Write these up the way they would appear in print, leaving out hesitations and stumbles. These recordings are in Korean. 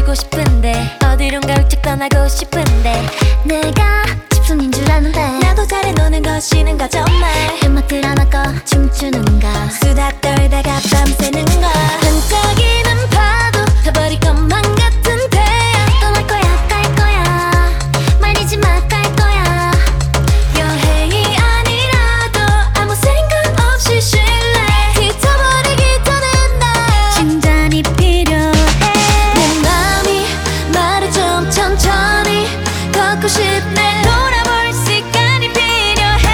보고 싶은데 어디론가 훌쩍 떠나고 싶은데 내가 집순인 줄 아는데 나도 잘해 노는 거 쉬는 거 정말 음악들 하나 꺼 춤추는 거 수다 떨다가 밤새는 거 반짝이는 파도 타버릴 것만 같은데 떠날 거야 갈 거야 말리지 마 갈 거야 여행이 아니라도 아무 생각 없이 쉴래 지쳐버리기 전에 나 진단이 필요해 내 맘이 말을 좀 천천히 걷고 싶네 돌아볼 시간이 필요해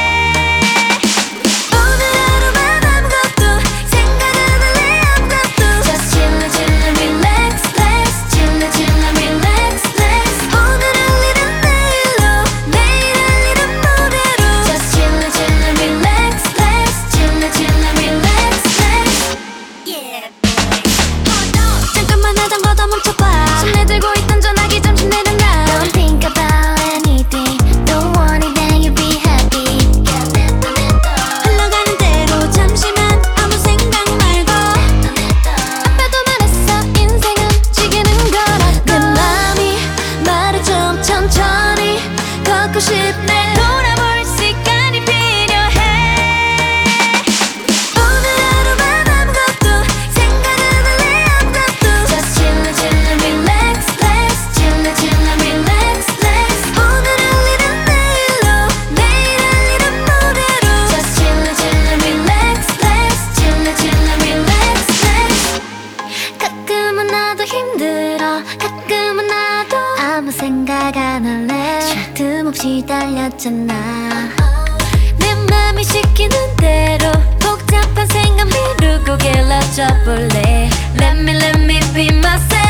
오늘 하루만 아무것도 생각 안 할래 아무것도 Just chill chill relax relax chill chill relax relax 오늘 할 일은 내일로 내일 할 일은 모레로 Just chill chill relax relax chill chill relax relax Yeah boy 잠깐만 하던 멈춰봐 손 내들고 있던 전화기 잠시 내려놔 Don't think about anything Don't worry then you'll be happy 흘러가는 대로 잠시만 아무 생각 말고 아빠도 말했어 인생은 지기는 거라고 내 맘이 말을 좀 천천히 걷고 싶네 돌아볼 시간이 필요해 오늘 하루만 아무것도 생각 안 할래 아무것도 Just chill chill relax relax chill chill relax relax 오늘 할 일은 내일로 내일 할 일은 모레로 Just chill chill relax relax chill chill relax relax 가끔은 나도 힘들어 가끔은 나도 아무 생각 안 할래 쉴 틈 없이 달렸잖아 내 맘이 시키는 대로 복잡한 생각 미루고 길러져 볼래 Let me be myself